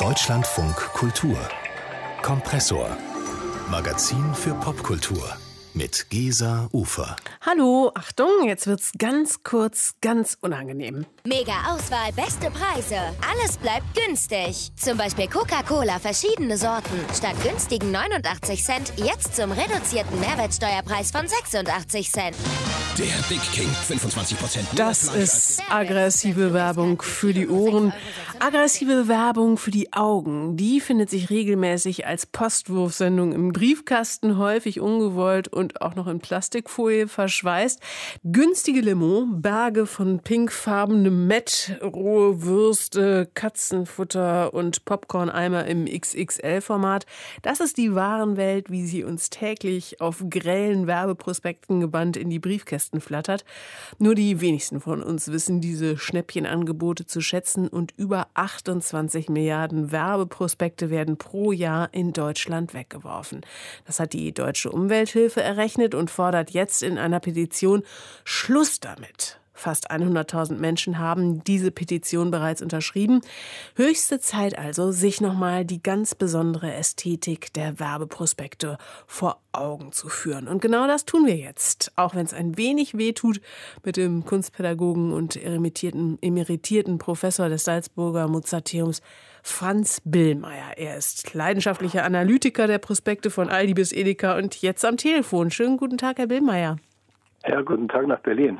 Deutschlandfunk Kultur Kompressor. Magazin für Popkultur mit Gesa Ufer. Hallo, Achtung, jetzt wird's ganz kurz, ganz unangenehm. Mega Auswahl, beste Preise. Alles bleibt günstig. Zum Beispiel Coca-Cola, verschiedene Sorten. Statt günstigen 89 Cent jetzt zum reduzierten Mehrwertsteuerpreis von 86 Cent. Der Big King, 25%. Das ist aggressive Werbung für die Ohren. Aggressive Werbung für die Augen. Die findet sich regelmäßig als Postwurfsendung im Briefkasten, häufig ungewollt und auch noch in Plastikfolie verschweißt. Günstige Limo, Berge von pinkfarbenem Mett, rohe Würste, Katzenfutter und Popcorn-Eimer im XXL-Format. Das ist die Warenwelt, wie sie uns täglich auf grellen Werbeprospekten gebannt in die Briefkästen flattert. Nur die wenigsten von uns wissen diese Schnäppchenangebote zu schätzen und über 28 Milliarden Werbeprospekte werden pro Jahr in Deutschland weggeworfen. Das hat die Deutsche Umwelthilfe errechnet und fordert jetzt in einer Petition Schluss damit. Fast 100.000 Menschen haben diese Petition bereits unterschrieben. Höchste Zeit also, sich nochmal die ganz besondere Ästhetik der Werbeprospekte vor Augen zu führen. Und genau das tun wir jetzt, auch wenn es ein wenig wehtut, mit dem Kunstpädagogen und emeritierten Professor des Salzburger Mozarteums Franz Billmeier. Er ist leidenschaftlicher Analytiker der Prospekte von Aldi bis Edeka und jetzt am Telefon. Schönen guten Tag, Herr Billmeier. Ja, guten Tag nach Berlin.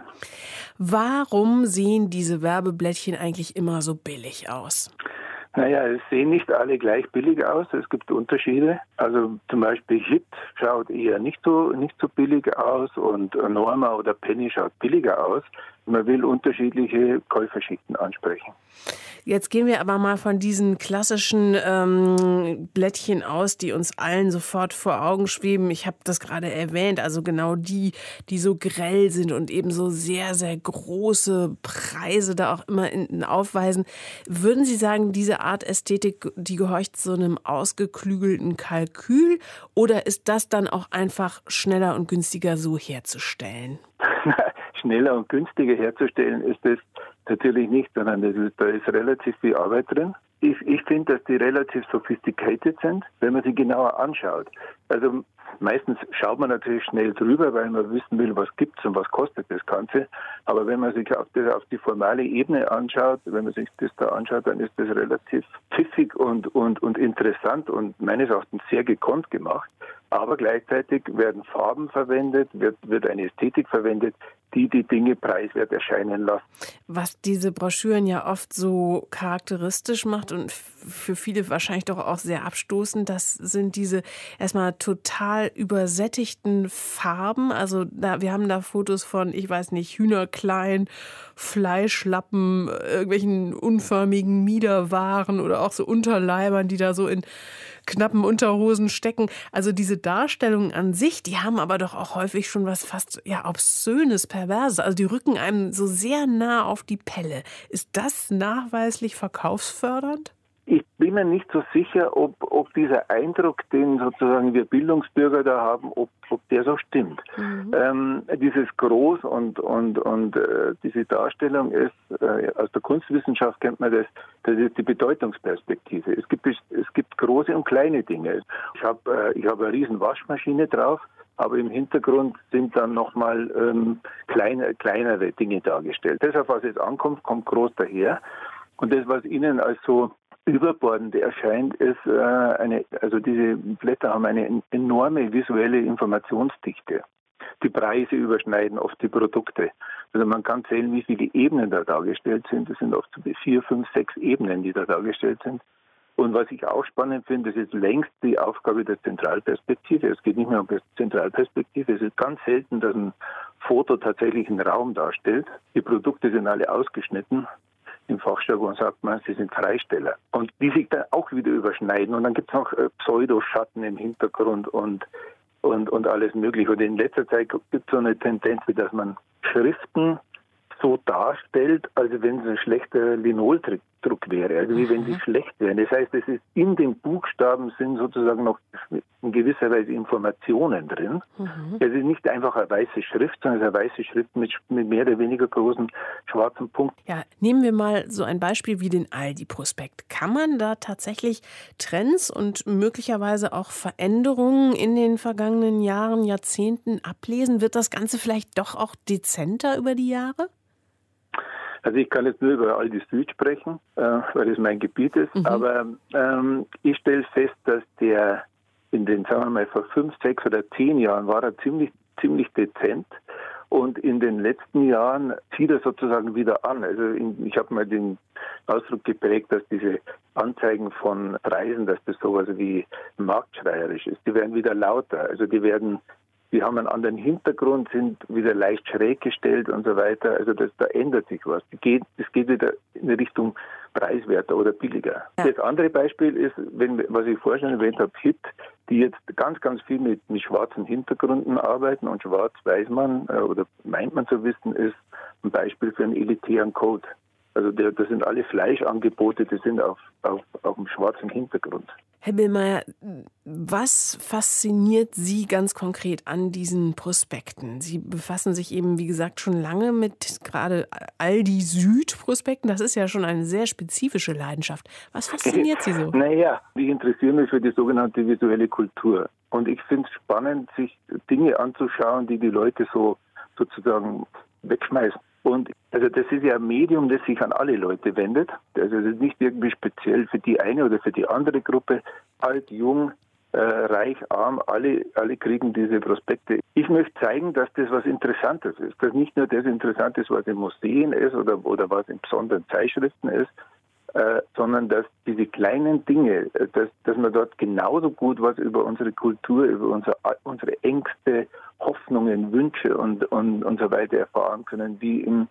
Warum sehen diese Werbeblättchen eigentlich immer so billig aus? Naja, es sehen nicht alle gleich billig aus. Es gibt Unterschiede. Also zum Beispiel Hit schaut eher nicht so billig aus und Norma oder Penny schaut billiger aus. Man will unterschiedliche Käuferschichten ansprechen. Jetzt gehen wir aber mal von diesen klassischen Blättchen aus, die uns allen sofort vor Augen schweben. Ich habe das gerade erwähnt, also genau die so grell sind und eben so sehr, sehr große Preise da auch immer aufweisen. Würden Sie sagen, diese Art Ästhetik, die gehorcht so einem ausgeklügelten Kalkül oder ist das dann auch einfach schneller und günstiger so herzustellen? Schneller und günstiger herzustellen ist das natürlich nicht, sondern da ist relativ viel Arbeit drin. Ich finde, dass die relativ sophisticated sind, wenn man sie genauer anschaut. Also meistens schaut man natürlich schnell drüber, weil man wissen will, was gibt's und was kostet das Ganze. Aber wenn man sich auf die formale Ebene anschaut, wenn man sich das da anschaut, dann ist das relativ pfiffig und interessant und meines Erachtens sehr gekonnt gemacht. Aber gleichzeitig werden Farben verwendet, wird eine Ästhetik verwendet, die Dinge preiswert erscheinen lassen. Was diese Broschüren ja oft so charakteristisch macht und für viele wahrscheinlich doch auch sehr abstoßend, das sind diese erstmal total übersättigten Farben. Also wir haben da Fotos von, ich weiß nicht, Hühnerklein, Fleischlappen, irgendwelchen unförmigen Miederwaren oder auch so Unterleibern, die da so in knappen Unterhosen stecken. Also diese Darstellungen an sich, die haben aber doch auch häufig schon was fast Obszönes, Perverses. Also die rücken einem so sehr nah auf die Pelle. Ist das nachweislich verkaufsfördernd? Ich bin mir nicht so sicher, ob dieser Eindruck, den sozusagen wir Bildungsbürger da haben, ob der so stimmt. Dieses Groß und diese Darstellung ist, aus der Kunstwissenschaft kennt man das ist die Bedeutungsperspektive. Es gibt große und kleine Dinge. Ich habe eine riesen Waschmaschine drauf, aber im Hintergrund sind dann nochmal kleinere Dinge dargestellt. Das, auf was es ankommt, kommt groß daher. Und das, was Ihnen als so überbordend erscheint, ist also diese Blätter haben eine enorme visuelle Informationsdichte. Die Preise überschneiden oft die Produkte. Also man kann zählen, wie viele Ebenen da dargestellt sind. Das sind oft so 4, 5, 6 Ebenen, die da dargestellt sind. Und was ich auch spannend finde, das ist längst die Aufgabe der Zentralperspektive. Es geht nicht mehr um die Zentralperspektive. Es ist ganz selten, dass ein Foto tatsächlich einen Raum darstellt. Die Produkte sind alle ausgeschnitten. Im Fachjargon sagt man, sie sind Freisteller. Und die sich dann auch wieder überschneiden. Und dann gibt es noch Pseudoschatten im Hintergrund und alles Mögliche. Und in letzter Zeit gibt es so eine Tendenz, dass man Schriften so darstellt, als wenn es ein schlechter Linoltrick Ausdruck wäre, also wie wenn sie schlecht wären. Das heißt, es ist in den Buchstaben sind sozusagen noch in gewisser Weise Informationen drin. Es ist nicht einfach eine weiße Schrift, sondern es ist eine weiße Schrift mit mehr oder weniger großen schwarzen Punkten. Ja, nehmen wir mal so ein Beispiel wie den Aldi-Prospekt. Kann man da tatsächlich Trends und möglicherweise auch Veränderungen in den vergangenen Jahren, Jahrzehnten ablesen? Wird das Ganze vielleicht doch auch dezenter über die Jahre? Also ich kann jetzt nur über Aldi Süd sprechen, weil das mein Gebiet ist, aber ich stelle fest, dass der in den, sagen wir mal, vor 5, 6 oder 10 Jahren war er ziemlich dezent und in den letzten Jahren zieht er sozusagen wieder an. Also ich habe mal den Ausdruck geprägt, dass diese Anzeigen von Preisen, dass das sowas wie marktschreierisch ist. Die werden wieder lauter, also die haben einen anderen Hintergrund, sind wieder leicht schräg gestellt und so weiter. Also da ändert sich was. Es geht wieder in Richtung preiswerter oder billiger. Ja. Das andere Beispiel ist, was ich vorhin schon erwähnt habe, HIT, die jetzt ganz, ganz viel mit schwarzen Hintergründen arbeiten und schwarz weiß man oder meint man zu wissen, ist ein Beispiel für einen elitären Code. Also das sind alle Fleischangebote, die sind auf einem schwarzen Hintergrund. Herr Billmeier, was fasziniert Sie ganz konkret an diesen Prospekten? Sie befassen sich eben, wie gesagt, schon lange mit gerade Aldi Süd-Prospekten. Das ist ja schon eine sehr spezifische Leidenschaft. Was fasziniert Sie so? Naja, ich interessiere mich für die sogenannte visuelle Kultur. Und ich finde es spannend, sich Dinge anzuschauen, die Leute so sozusagen wegschmeißen. Und also das ist ja ein Medium, das sich an alle Leute wendet. Also das ist nicht irgendwie speziell für die eine oder für die andere Gruppe. Alt, jung, reich, arm, alle kriegen diese Prospekte. Ich möchte zeigen, dass das was Interessantes ist. Dass nicht nur das interessant ist, was in Museen ist oder was in besonderen Zeitschriften ist, sondern dass diese kleinen Dinge, dass man dort genauso gut was über unsere Kultur, über unsere Ängste, Hoffnungen, Wünsche und so weiter erfahren können, wie in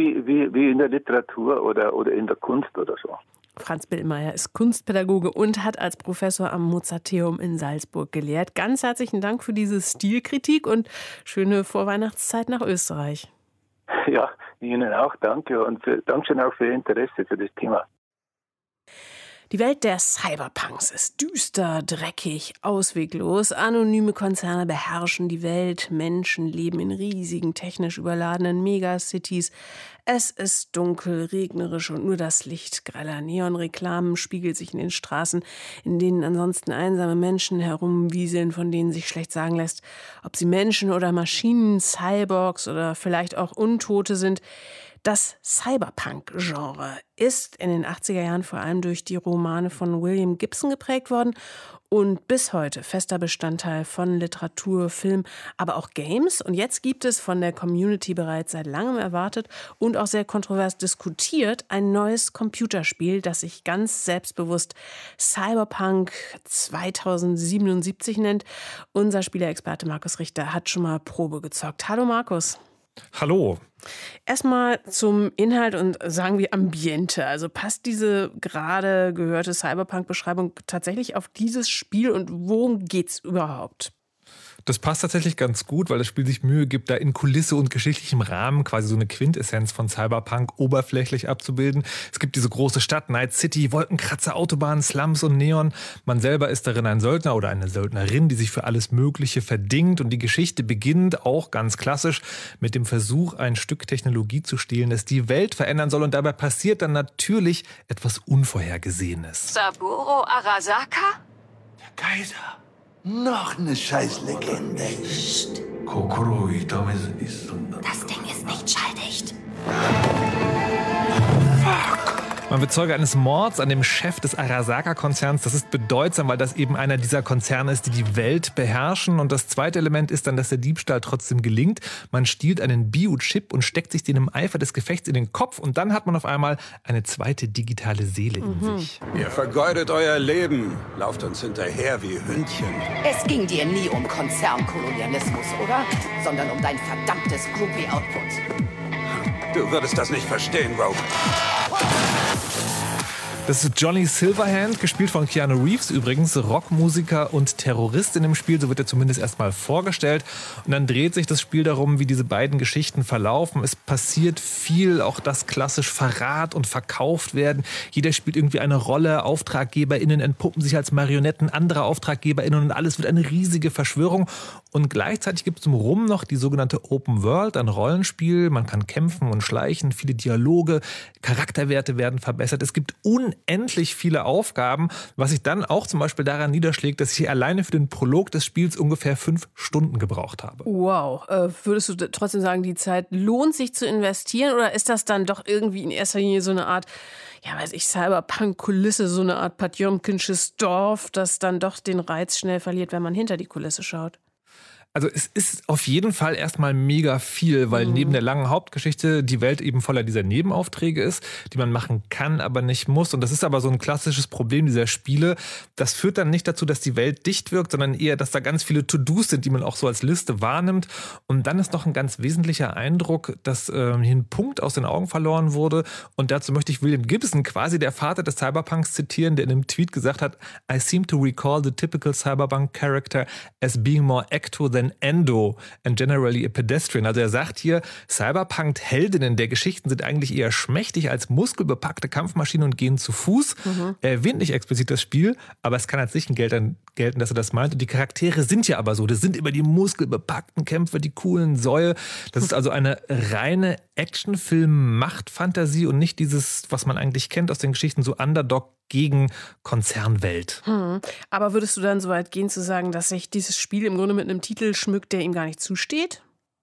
der Literatur oder in der Kunst oder so. Franz Billmeier ist Kunstpädagoge und hat als Professor am Mozarteum in Salzburg gelehrt. Ganz herzlichen Dank für diese Stilkritik und schöne Vorweihnachtszeit nach Österreich. Ja, Ihnen auch, danke und Dankeschön auch für Ihr Interesse für das Thema. Die Welt der Cyberpunks ist düster, dreckig, ausweglos. Anonyme Konzerne beherrschen die Welt. Menschen leben in riesigen, technisch überladenen Megacities. Es ist dunkel, regnerisch und nur das Licht greller Neonreklamen spiegelt sich in den Straßen, in denen ansonsten einsame Menschen herumwieseln, von denen sich schlecht sagen lässt, ob sie Menschen oder Maschinen, Cyborgs oder vielleicht auch Untote sind. Das Cyberpunk-Genre ist in den 80er Jahren vor allem durch die Romane von William Gibson geprägt worden und bis heute fester Bestandteil von Literatur, Film, aber auch Games. Und jetzt gibt es von der Community bereits seit langem erwartet und auch sehr kontrovers diskutiert ein neues Computerspiel, das sich ganz selbstbewusst Cyberpunk 2077 nennt. Unser Spielerexperte Markus Richter hat schon mal Probe gezockt. Hallo Markus. Hallo. Erstmal zum Inhalt und sagen wir Ambiente. Also passt diese gerade gehörte Cyberpunk-Beschreibung tatsächlich auf dieses Spiel und worum geht's überhaupt? Das passt tatsächlich ganz gut, weil das Spiel sich Mühe gibt, da in Kulisse und geschichtlichem Rahmen quasi so eine Quintessenz von Cyberpunk oberflächlich abzubilden. Es gibt diese große Stadt, Night City, Wolkenkratzer, Autobahnen, Slums und Neon. Man selber ist darin ein Söldner oder eine Söldnerin, die sich für alles Mögliche verdingt. Und die Geschichte beginnt auch ganz klassisch mit dem Versuch, ein Stück Technologie zu stehlen, das die Welt verändern soll. Und dabei passiert dann natürlich etwas Unvorhergesehenes. Saburo Arasaka? Der Kaiser. Noch eine Scheißlegende. Psst. Das Ding ist nicht schalldicht. Man wird Zeuge eines Mords an dem Chef des Arasaka-Konzerns. Das ist bedeutsam, weil das eben einer dieser Konzerne ist, die die Welt beherrschen. Und das zweite Element ist dann, dass der Diebstahl trotzdem gelingt. Man stiehlt einen Biochip und steckt sich den im Eifer des Gefechts in den Kopf. Und dann hat man auf einmal eine zweite digitale Seele in sich. Ihr vergeudet euer Leben. Lauft uns hinterher wie Hündchen. Es ging dir nie um Konzernkolonialismus, oder? Sondern um dein verdammtes Groupie-Output. Du würdest das nicht verstehen, Rogue. Das ist Johnny Silverhand, gespielt von Keanu Reeves übrigens, Rockmusiker und Terrorist in dem Spiel, so wird er zumindest erstmal vorgestellt. Und dann dreht sich das Spiel darum, wie diese beiden Geschichten verlaufen. Es passiert viel, auch das klassisch Verrat und verkauft werden. Jeder spielt irgendwie eine Rolle, AuftraggeberInnen entpuppen sich als Marionetten anderer AuftraggeberInnen und alles wird eine riesige Verschwörung. Und gleichzeitig gibt es drumherum noch die sogenannte Open World, ein Rollenspiel. Man kann kämpfen und schleichen, viele Dialoge, Charakterwerte werden verbessert. Es gibt unendlich viele Aufgaben, was sich dann auch zum Beispiel daran niederschlägt, dass ich alleine für den Prolog des Spiels ungefähr 5 Stunden gebraucht habe. Wow. Würdest du trotzdem sagen, die Zeit lohnt sich zu investieren oder ist das dann doch irgendwie in erster Linie so eine Art, ja weiß ich, Cyberpunk-Kulisse, so eine Art Potjomkinsches Dorf, das dann doch den Reiz schnell verliert, wenn man hinter die Kulisse schaut? Also es ist auf jeden Fall erstmal mega viel, weil neben der langen Hauptgeschichte die Welt eben voller dieser Nebenaufträge ist, die man machen kann, aber nicht muss. Und das ist aber so ein klassisches Problem dieser Spiele. Das führt dann nicht dazu, dass die Welt dicht wirkt, sondern eher, dass da ganz viele To-Dos sind, die man auch so als Liste wahrnimmt. Und dann ist noch ein ganz wesentlicher Eindruck, dass hier ein Punkt aus den Augen verloren wurde. Und dazu möchte ich William Gibson, quasi der Vater des Cyberpunks, zitieren, der in einem Tweet gesagt hat, I seem to recall the typical Cyberpunk character as being more ecto than endo and generally a pedestrian. Also er sagt hier, Cyberpunk-Heldinnen der Geschichten sind eigentlich eher schmächtig als muskelbepackte Kampfmaschinen und gehen zu Fuß. Er erwähnt nicht explizit das Spiel, aber es kann als Sichen gelten, dass er das meint. Und die Charaktere sind ja aber so. Das sind immer die muskelbepackten Kämpfer, die coolen Säue. Das ist also eine reine Actionfilm-Machtfantasie und nicht dieses, was man eigentlich kennt aus den Geschichten, so Underdog gegen Konzernwelt. Aber würdest du dann so weit gehen zu sagen, dass sich dieses Spiel im Grunde mit einem Titel schmückt, der ihm gar nicht zusteht?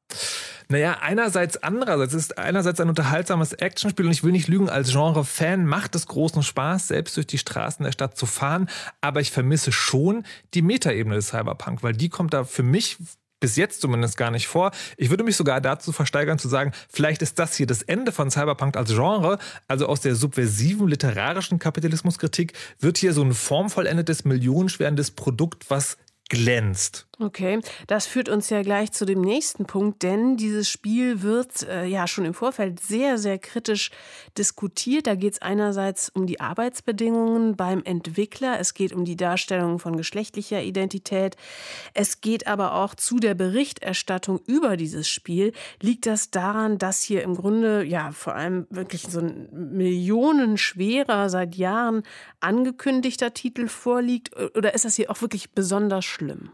Naja, andererseits ist einerseits ein unterhaltsames Actionspiel und ich will nicht lügen, als Genre-Fan macht es großen Spaß, selbst durch die Straßen der Stadt zu fahren, aber ich vermisse schon die Metaebene des Cyberpunk, weil die kommt da für mich bis jetzt zumindest gar nicht vor. Ich würde mich sogar dazu versteigern zu sagen, vielleicht ist das hier das Ende von Cyberpunk als Genre, also aus der subversiven literarischen Kapitalismuskritik wird hier so ein formvollendetes, millionenschwerendes Produkt, was glänzt. Okay, das führt uns ja gleich zu dem nächsten Punkt, denn dieses Spiel wird ja schon im Vorfeld sehr, sehr kritisch diskutiert. Da geht es einerseits um die Arbeitsbedingungen beim Entwickler, es geht um die Darstellung von geschlechtlicher Identität, es geht aber auch zu der Berichterstattung über dieses Spiel. Liegt das daran, dass hier im Grunde ja vor allem wirklich so ein millionenschwerer, seit Jahren angekündigter Titel vorliegt, oder ist das hier auch wirklich besonders schlimm?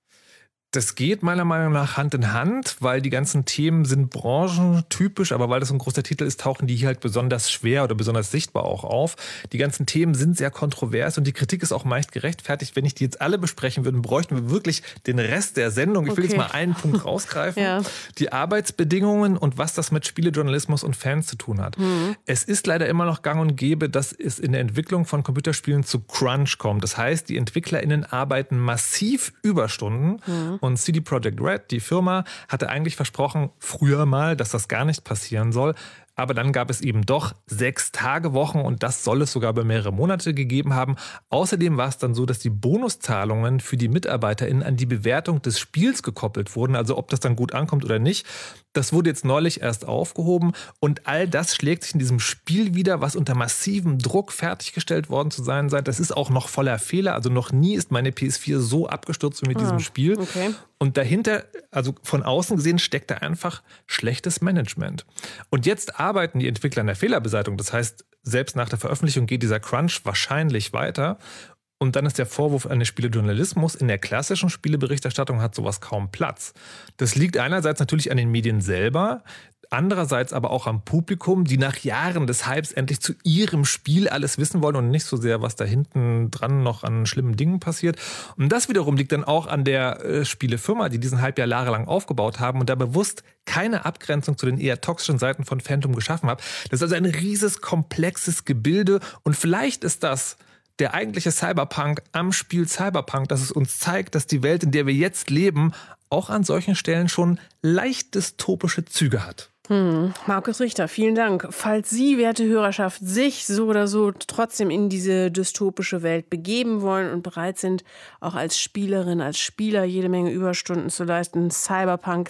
Das geht meiner Meinung nach Hand in Hand, weil die ganzen Themen sind branchentypisch, aber weil das so ein großer Titel ist, tauchen die hier halt besonders schwer oder besonders sichtbar auch auf. Die ganzen Themen sind sehr kontrovers und die Kritik ist auch meist gerechtfertigt. Wenn ich die jetzt alle besprechen würde, bräuchten wir wirklich den Rest der Sendung. Ich will jetzt mal einen Punkt rausgreifen. Ja. Die Arbeitsbedingungen und was das mit Spielejournalismus und Fans zu tun hat. Es ist leider immer noch gang und gäbe, dass es in der Entwicklung von Computerspielen zu Crunch kommt. Das heißt, die EntwicklerInnen arbeiten massiv Überstunden. Und CD Projekt Red, die Firma, hatte eigentlich versprochen, früher mal, dass das gar nicht passieren soll. Aber dann gab es eben doch 6-Tage-Wochen und das soll es sogar über mehrere Monate gegeben haben. Außerdem war es dann so, dass die Bonuszahlungen für die MitarbeiterInnen an die Bewertung des Spiels gekoppelt wurden. Also ob das dann gut ankommt oder nicht. Das wurde jetzt neulich erst aufgehoben und all das schlägt sich in diesem Spiel wieder, was unter massivem Druck fertiggestellt worden zu sein scheint. Das ist auch noch voller Fehler. Also noch nie ist meine PS4 so abgestürzt wie mit diesem Spiel. Okay. Und dahinter, also von außen gesehen, steckt da einfach schlechtes Management. Und jetzt arbeiten die Entwickler an der Fehlerbeseitigung. Das heißt, selbst nach der Veröffentlichung geht dieser Crunch wahrscheinlich weiter. Und dann ist der Vorwurf eines Spielejournalismus. In der klassischen Spieleberichterstattung hat sowas kaum Platz. Das liegt einerseits natürlich an den Medien selber, andererseits aber auch am Publikum, die nach Jahren des Hypes endlich zu ihrem Spiel alles wissen wollen und nicht so sehr, was da hinten dran noch an schlimmen Dingen passiert. Und das wiederum liegt dann auch an der Spielefirma, die diesen Hype ja jahrelang aufgebaut haben und da bewusst keine Abgrenzung zu den eher toxischen Seiten von Phantom geschaffen haben. Das ist also ein riesiges, komplexes Gebilde und vielleicht ist das der eigentliche Cyberpunk am Spiel Cyberpunk, dass es uns zeigt, dass die Welt, in der wir jetzt leben, auch an solchen Stellen schon leicht dystopische Züge hat. Markus Richter, vielen Dank. Falls Sie, werte Hörerschaft, sich so oder so trotzdem in diese dystopische Welt begeben wollen und bereit sind, auch als Spielerin, als Spieler jede Menge Überstunden zu leisten, Cyberpunk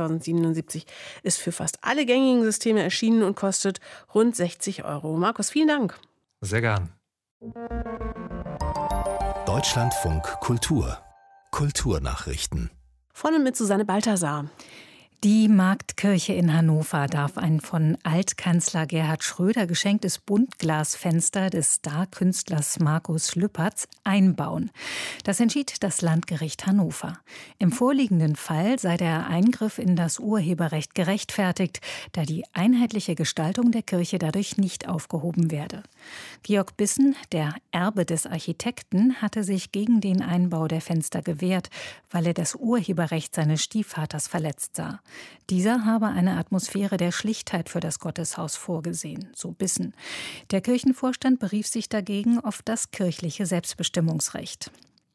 2077 ist für fast alle gängigen Systeme erschienen und kostet rund 60 €. Markus, vielen Dank. Sehr gern. Deutschlandfunk Kultur. Kulturnachrichten. Von und mit Susanne Balthasar. Die Marktkirche in Hannover darf ein von Altkanzler Gerhard Schröder geschenktes Buntglasfenster des Star-Künstlers Markus Lüpertz einbauen. Das entschied das Landgericht Hannover. Im vorliegenden Fall sei der Eingriff in das Urheberrecht gerechtfertigt, da die einheitliche Gestaltung der Kirche dadurch nicht aufgehoben werde. Georg Bissen, der Erbe des Architekten, hatte sich gegen den Einbau der Fenster gewehrt, weil er das Urheberrecht seines Stiefvaters verletzt sah. Dieser habe eine Atmosphäre der Schlichtheit für das Gotteshaus vorgesehen, so Bissen. Der Kirchenvorstand berief sich dagegen auf das kirchliche Selbstbestimmungsrecht.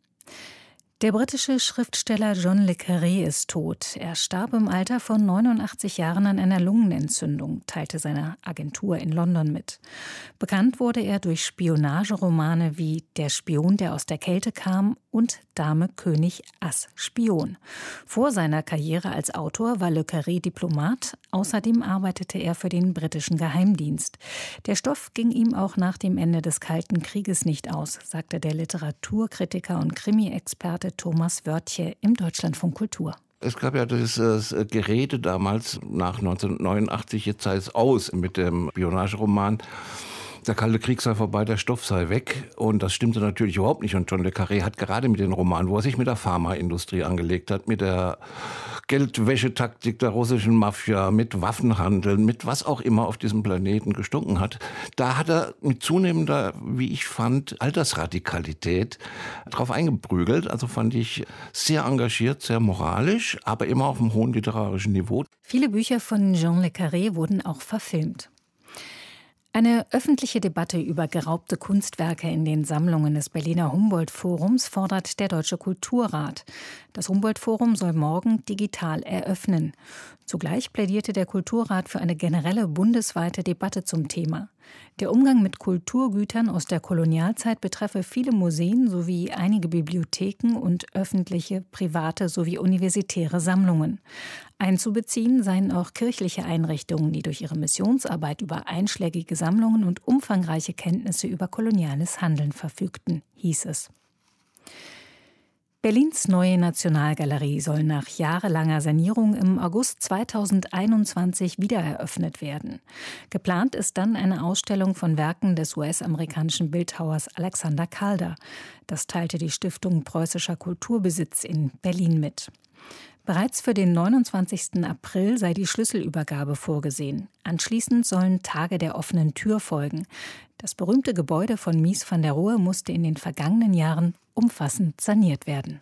Der britische Schriftsteller John le Carré ist tot. Er starb im Alter von 89 Jahren an einer Lungenentzündung, teilte seine Agentur in London mit. Bekannt wurde er durch Spionageromane wie Der Spion, der aus der Kälte kam und Dame König Ass Spion. Vor seiner Karriere als Autor war le Carré Diplomat. Außerdem arbeitete er für den britischen Geheimdienst. Der Stoff ging ihm auch nach dem Ende des Kalten Krieges nicht aus, sagte der Literaturkritiker und Krimi-Experte Thomas Wörtje im Deutschlandfunk Kultur. Es gab ja dieses Gerede damals, nach 1989, jetzt sei es aus mit dem Spionageroman. Der Kalte Krieg sei vorbei, der Stoff sei weg. Und das stimmte natürlich überhaupt nicht. Und John le Carré hat gerade mit den Romanen, wo er sich mit der Pharmaindustrie angelegt hat, mit der Geldwäschetaktik der russischen Mafia, mit Waffenhandel, mit was auch immer auf diesem Planeten gestunken hat, da hat er mit zunehmender, wie ich fand, Altersradikalität drauf eingeprügelt. Also fand ich sehr engagiert, sehr moralisch, aber immer auf einem hohen literarischen Niveau. Viele Bücher von John le Carré wurden auch verfilmt. Eine öffentliche Debatte über geraubte Kunstwerke in den Sammlungen des Berliner Humboldt-Forums fordert der Deutsche Kulturrat. Das Humboldt-Forum soll morgen digital eröffnen. Zugleich plädierte der Kulturrat für eine generelle bundesweite Debatte zum Thema. Der Umgang mit Kulturgütern aus der Kolonialzeit betreffe viele Museen sowie einige Bibliotheken und öffentliche, private sowie universitäre Sammlungen. Einzubeziehen seien auch kirchliche Einrichtungen, die durch ihre Missionsarbeit über einschlägige Sammlungen und umfangreiche Kenntnisse über koloniales Handeln verfügten, hieß es. Berlins neue Nationalgalerie soll nach jahrelanger Sanierung im August 2021 wiedereröffnet werden. Geplant ist dann eine Ausstellung von Werken des US-amerikanischen Bildhauers Alexander Calder. Das teilte die Stiftung Preußischer Kulturbesitz in Berlin mit. Bereits für den 29. April sei die Schlüsselübergabe vorgesehen. Anschließend sollen Tage der offenen Tür folgen. Das berühmte Gebäude von Mies van der Rohe musste in den vergangenen Jahren umfassend saniert werden.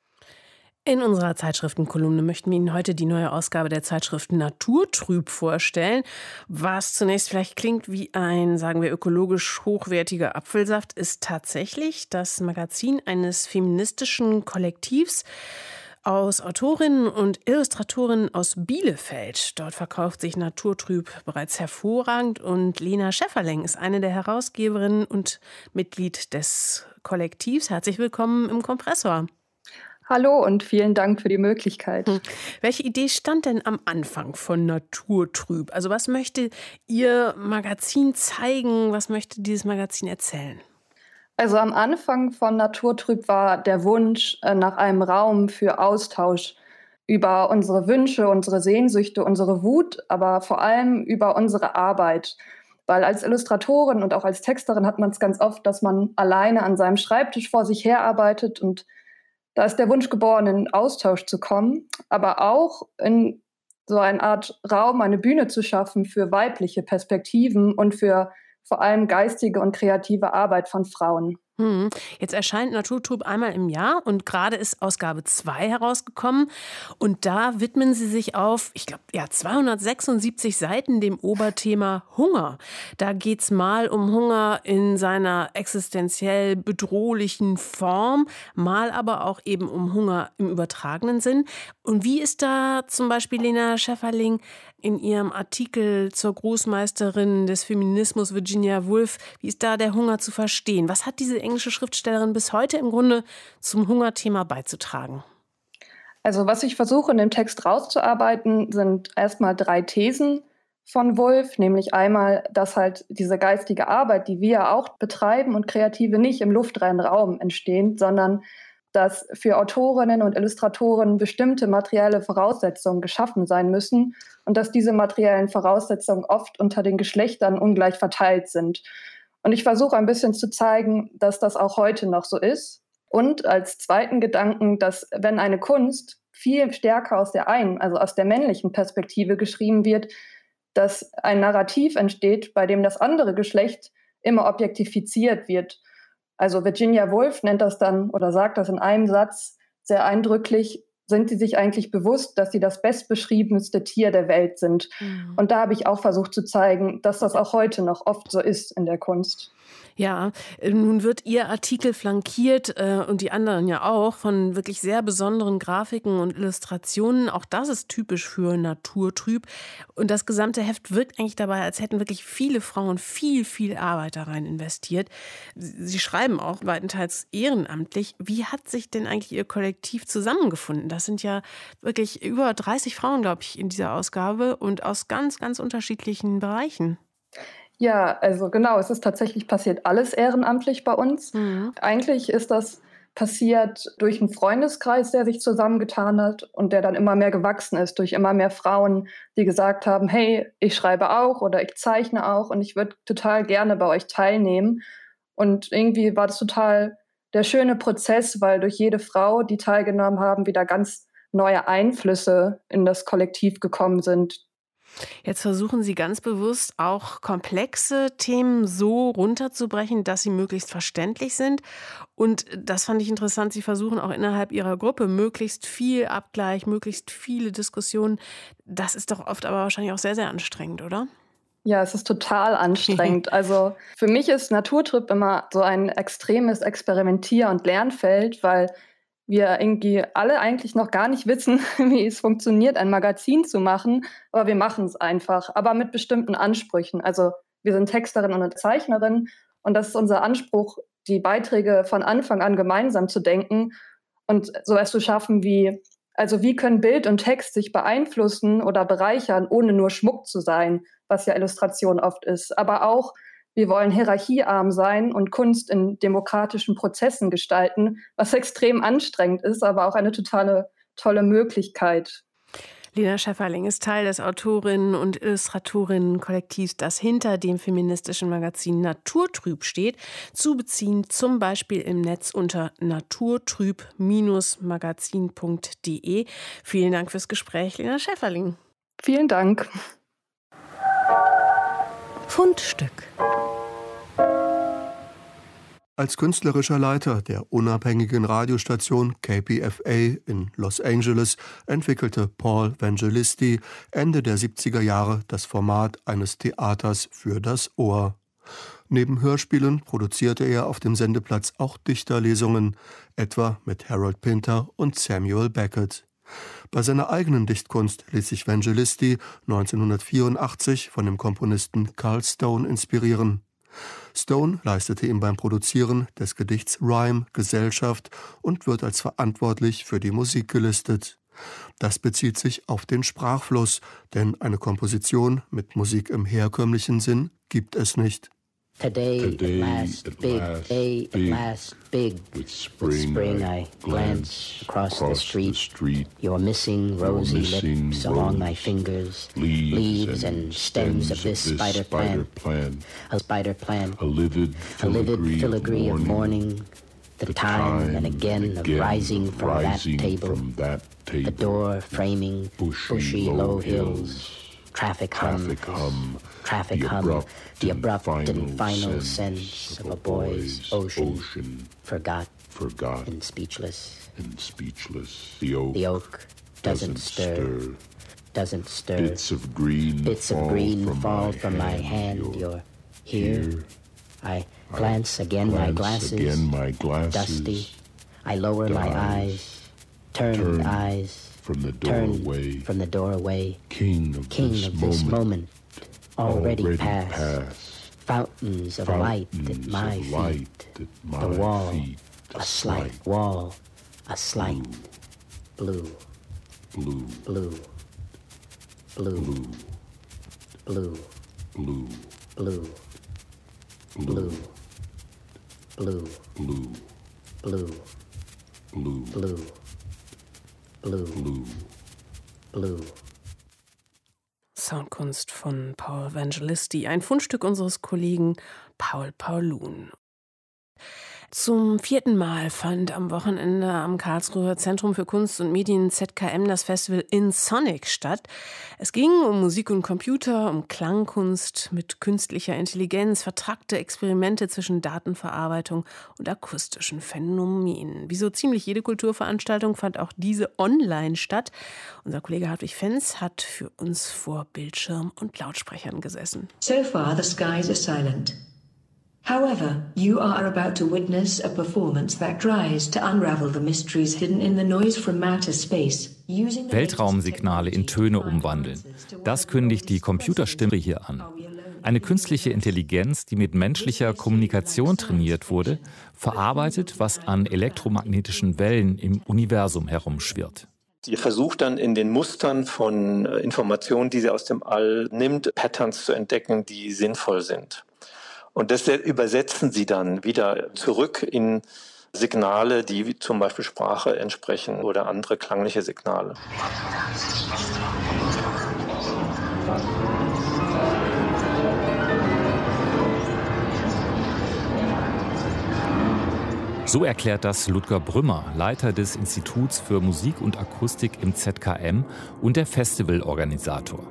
In unserer Zeitschriftenkolumne möchten wir Ihnen heute die neue Ausgabe der Zeitschrift Naturtrüb vorstellen. Was zunächst vielleicht klingt wie ein, sagen wir, ökologisch hochwertiger Apfelsaft, ist tatsächlich das Magazin eines feministischen Kollektivs aus Autorinnen und Illustratorinnen aus Bielefeld. Dort verkauft sich Naturtrüb bereits hervorragend und Lena Schäfferling ist eine der Herausgeberinnen und Mitglied des Kollektivs. Herzlich willkommen im Kompressor. Hallo und vielen Dank für die Möglichkeit. Welche Idee stand denn am Anfang von Naturtrüb? Also was möchte Ihr Magazin zeigen? Was möchte dieses Magazin erzählen? Also am Anfang von Naturtrüb war der Wunsch nach einem Raum für Austausch über unsere Wünsche, unsere Sehnsüchte, unsere Wut, aber vor allem über unsere Arbeit. Weil als Illustratorin und auch als Texterin hat man es ganz oft, dass man alleine an seinem Schreibtisch vor sich herarbeitet. Und da ist der Wunsch geboren, in Austausch zu kommen, aber auch in so eine Art Raum, eine Bühne zu schaffen für weibliche Perspektiven und für vor allem geistige und kreative Arbeit von Frauen. Jetzt erscheint Naturtrüb einmal im Jahr und gerade ist Ausgabe 2 herausgekommen. Und da widmen Sie sich auf, ich glaube, 276 Seiten dem Oberthema Hunger. Da geht es mal um Hunger in seiner existenziell bedrohlichen Form, mal aber auch eben um Hunger im übertragenen Sinn. Und wie ist da zum Beispiel Lena Schäfferling in ihrem Artikel zur Großmeisterin des Feminismus Virginia Woolf, wie ist da der Hunger zu verstehen? Was hat diese englische Schriftstellerin bis heute im Grunde zum Hungerthema beizutragen? Also was ich versuche in dem Text rauszuarbeiten, sind erstmal 3 Thesen. von Woolf, nämlich einmal, dass halt diese geistige Arbeit, die wir auch betreiben und Kreative nicht im luftleeren Raum entstehen, sondern dass für Autorinnen und Illustratoren bestimmte materielle Voraussetzungen geschaffen sein müssen und dass diese materiellen Voraussetzungen oft unter den Geschlechtern ungleich verteilt sind. Und ich versuche ein bisschen zu zeigen, dass das auch heute noch so ist. Und als zweiten Gedanken, dass wenn eine Kunst viel stärker aus der also aus der männlichen Perspektive geschrieben wird, dass ein Narrativ entsteht, bei dem das andere Geschlecht immer objektifiziert wird. Also Virginia Woolf nennt das dann oder sagt das in einem Satz sehr eindrücklich: Sind sie sich eigentlich bewusst, dass sie das bestbeschriebenste Tier der Welt sind? Mhm. Und da habe ich auch versucht zu zeigen, dass das auch heute noch oft so ist in der Kunst. Ja, nun wird Ihr Artikel flankiert und die anderen ja auch von wirklich sehr besonderen Grafiken und Illustrationen. Auch das ist typisch für Naturtrüb. Und das gesamte Heft wirkt eigentlich dabei, als hätten wirklich viele Frauen viel Arbeit da rein investiert. Sie schreiben auch weitenteils ehrenamtlich. Wie hat sich denn eigentlich Ihr Kollektiv zusammengefunden? Das sind ja wirklich über 30 Frauen, glaube ich, in dieser Ausgabe und aus ganz unterschiedlichen Bereichen. Ja, also genau, es ist tatsächlich passiert alles ehrenamtlich bei uns. Mhm. Eigentlich ist das passiert durch einen Freundeskreis, der sich zusammengetan hat und der dann immer mehr gewachsen ist, durch immer mehr Frauen, die gesagt haben, hey, ich schreibe auch oder ich zeichne auch und ich würde total gerne bei euch teilnehmen. Und irgendwie war das total der schöne Prozess, weil durch jede Frau, die teilgenommen haben, wieder ganz neue Einflüsse in das Kollektiv gekommen sind. Jetzt versuchen Sie ganz bewusst auch komplexe Themen so runterzubrechen, dass sie möglichst verständlich sind. Und das fand ich interessant, Sie versuchen auch innerhalb Ihrer Gruppe möglichst viel Abgleich, möglichst viele Diskussionen. Das ist doch oft aber wahrscheinlich auch sehr anstrengend, oder? Ja, es ist total anstrengend. Also für mich ist Naturtrip immer so ein extremes Experimentier- und Lernfeld, weil wir irgendwie alle eigentlich noch gar nicht wissen, wie es funktioniert, ein Magazin zu machen, aber wir machen es einfach, aber mit bestimmten Ansprüchen. Also wir sind Texterin und Zeichnerin und das ist unser Anspruch, die Beiträge von Anfang an gemeinsam zu denken und so etwas zu schaffen wie können Bild und Text sich beeinflussen oder bereichern, ohne nur Schmuck zu sein, was ja Illustration oft ist, aber auch wir wollen hierarchiearm sein und Kunst in demokratischen Prozessen gestalten, was extrem anstrengend ist, aber auch eine tolle Möglichkeit. Lena Schäfferling ist Teil des Autorinnen- und Illustratorinnen-Kollektivs, das hinter dem feministischen Magazin Naturtrüb steht. Zu beziehen zum Beispiel im Netz unter naturtrüb-magazin.de. Vielen Dank fürs Gespräch, Lena Schäfferling. Vielen Dank. Fundstück. Als künstlerischer Leiter der unabhängigen Radiostation KPFA in Los Angeles entwickelte Paul Vangelisti Ende der 70er Jahre das Format eines Theaters für das Ohr. Neben Hörspielen produzierte er auf dem Sendeplatz auch Dichterlesungen, etwa mit Harold Pinter und Samuel Beckett. Bei seiner eigenen Dichtkunst ließ sich Vangelisti 1984 von dem Komponisten Carl Stone inspirieren. Stone leistete ihm beim Produzieren des Gedichts Rhyme Gesellschaft und wird als verantwortlich für die Musik gelistet. Das bezieht sich auf den Sprachfluss, denn eine Komposition mit Musik im herkömmlichen Sinn gibt es nicht. Today at last, big. With spring I glance across the street. Your missing rosy lips along my fingers. Leaves and stems of this spider plant. A spider plant. A livid filigree of morning. The time and again of rising from that table. The door framing bushy low hills. Traffic hum, the abrupt and final sense of a boy's ocean, forgot and speechless. The oak doesn't stir. Bits of green fall from my hand. You're here. I glance again, my glasses, dusty. I lower my eyes, turned eyes. From the doorway, king of this moment, already past. Fountains of light at my feet. The wall, a slight wall, a slight blue. Blue. Blue. Blue. Blue. Blue. Blue. Blue. Blue. Blue. Blue. Blue. Blue. Soundkunst von Paul Evangelisti, ein Fundstück unseres Kollegen Paul Paulun. Zum 4. Mal fand am Wochenende am Karlsruher Zentrum für Kunst und Medien ZKM das Festival InSonic statt. Es ging um Musik und Computer, um Klangkunst mit künstlicher Intelligenz, vertrackte Experimente zwischen Datenverarbeitung und akustischen Phänomenen. Wie so ziemlich jede Kulturveranstaltung fand auch diese online statt. Unser Kollege Hartwig Fenz hat für uns vor Bildschirm und Lautsprechern gesessen. So far the skies are silent. However, you are about to witness a performance that tries to unravel the mysteries hidden in the noise from outer space. Weltraumsignale in Töne umwandeln. Das kündigt die Computerstimme hier an. Eine künstliche Intelligenz, die mit menschlicher Kommunikation trainiert wurde, verarbeitet, was an elektromagnetischen Wellen im Universum herumschwirrt. Sie versucht dann in den Mustern von Informationen, die sie aus dem All nimmt, Patterns zu entdecken, die sinnvoll sind. Und das übersetzen sie dann wieder zurück in Signale, die zum Beispiel Sprache entsprechen oder andere klangliche Signale. So erklärt das Ludger Brümmer, Leiter des Instituts für Musik und Akustik im ZKM und der Festivalorganisator.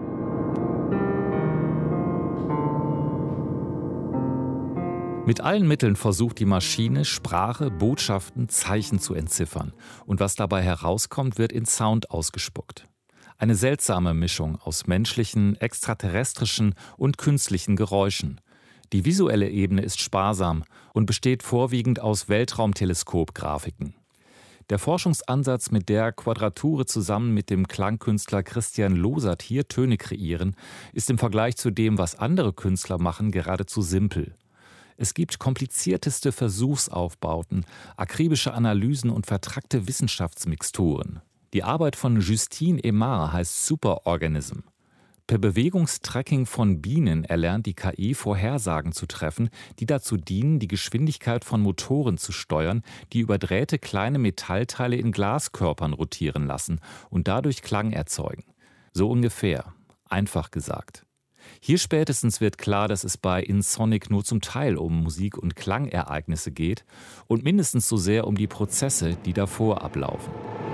Mit allen Mitteln versucht die Maschine, Sprache, Botschaften, Zeichen zu entziffern. Und was dabei herauskommt, wird in Sound ausgespuckt. Eine seltsame Mischung aus menschlichen, extraterrestrischen und künstlichen Geräuschen. Die visuelle Ebene ist sparsam und besteht vorwiegend aus Weltraumteleskopgrafiken. Der Forschungsansatz, mit der Quadrature zusammen mit dem Klangkünstler Christian Losert hier Töne kreieren, ist im Vergleich zu dem, was andere Künstler machen, geradezu simpel. Es gibt komplizierteste Versuchsaufbauten, akribische Analysen und vertrackte Wissenschaftsmixturen. Die Arbeit von Justine Aymar heißt Superorganism. Per Bewegungstracking von Bienen erlernt die KI Vorhersagen zu treffen, die dazu dienen, die Geschwindigkeit von Motoren zu steuern, die über Drähte kleine Metallteile in Glaskörpern rotieren lassen und dadurch Klang erzeugen. So ungefähr, einfach gesagt. Hier spätestens wird klar, dass es bei InSonic nur zum Teil um Musik- und Klangereignisse geht und mindestens so sehr um die Prozesse, die davor ablaufen.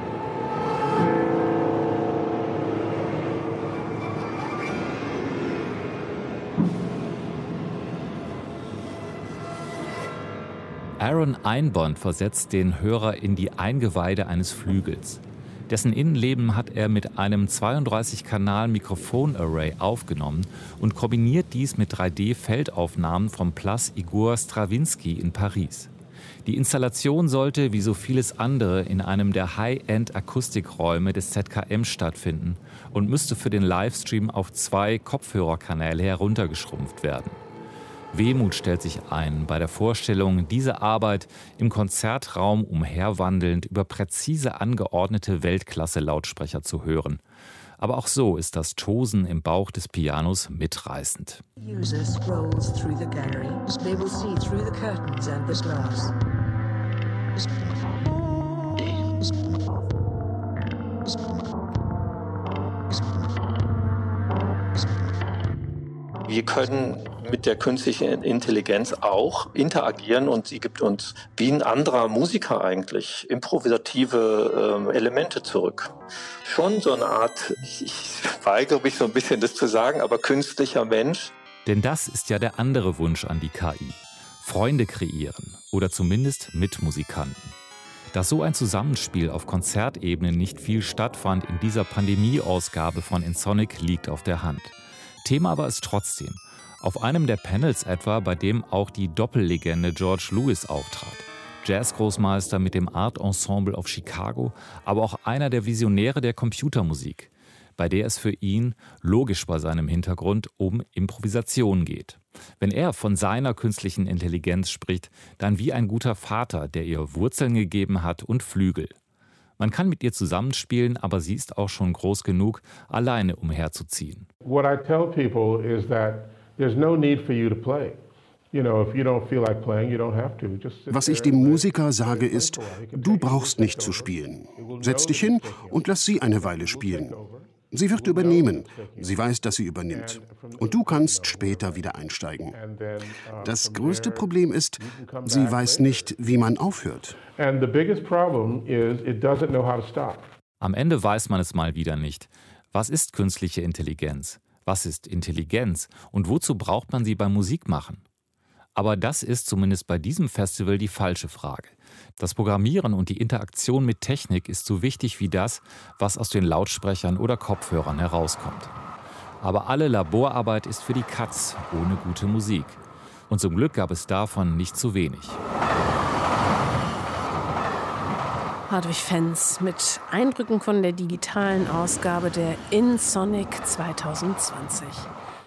Aaron Einborn versetzt den Hörer in die Eingeweide eines Flügels. Dessen Innenleben hat er mit einem 32-Kanal-Mikrofon-Array aufgenommen und kombiniert dies mit 3D-Feldaufnahmen vom Place Igor Strawinsky in Paris. Die Installation sollte, wie so vieles andere, in einem der High-End-Akustikräume des ZKM stattfinden und müsste für den Livestream auf 2 Kopfhörerkanäle heruntergeschrumpft werden. Wehmut stellt sich ein bei der Vorstellung, diese Arbeit im Konzertraum umherwandelnd über präzise angeordnete Weltklasse-Lautsprecher zu hören. Aber auch so ist das Tosen im Bauch des Pianos mitreißend. Wir können mit der künstlichen Intelligenz auch interagieren und sie gibt uns, wie ein anderer Musiker eigentlich, improvisative Elemente zurück. Schon so eine Art, ich weigere mich so ein bisschen das zu sagen, aber künstlicher Mensch. Denn das ist ja der andere Wunsch an die KI. Freunde kreieren oder zumindest Mitmusikanten. Dass so ein Zusammenspiel auf Konzertebene nicht viel stattfand in dieser Pandemie-Ausgabe von InSonic, liegt auf der Hand. Thema war es trotzdem. Auf einem der Panels etwa, bei dem auch die Doppellegende George Lewis auftrat. Jazzgroßmeister mit dem Art Ensemble of Chicago, aber auch einer der Visionäre der Computermusik, bei der es für ihn, logisch bei seinem Hintergrund, um Improvisation geht. Wenn er von seiner künstlichen Intelligenz spricht, dann wie ein guter Vater, der ihr Wurzeln gegeben hat und Flügel. Man kann mit ihr zusammenspielen, aber sie ist auch schon groß genug, alleine umherzuziehen. What I tell people is that there's no need for you to play. Was ich dem Musiker sage ist, du brauchst nicht zu spielen. Setz dich hin und lass sie eine Weile spielen. Sie wird übernehmen. Sie weiß, dass sie übernimmt. Und du kannst später wieder einsteigen. Das größte Problem ist, sie weiß nicht, wie man aufhört. Am Ende weiß man es mal wieder nicht. Was ist künstliche Intelligenz? Was ist Intelligenz? Und wozu braucht man sie beim Musikmachen? Aber das ist zumindest bei diesem Festival die falsche Frage. Das Programmieren und die Interaktion mit Technik ist so wichtig wie das, was aus den Lautsprechern oder Kopfhörern herauskommt. Aber alle Laborarbeit ist für die Katz ohne gute Musik. Und zum Glück gab es davon nicht zu wenig. Hartwig Fenz mit Eindrücken von der digitalen Ausgabe der InSonic 2020.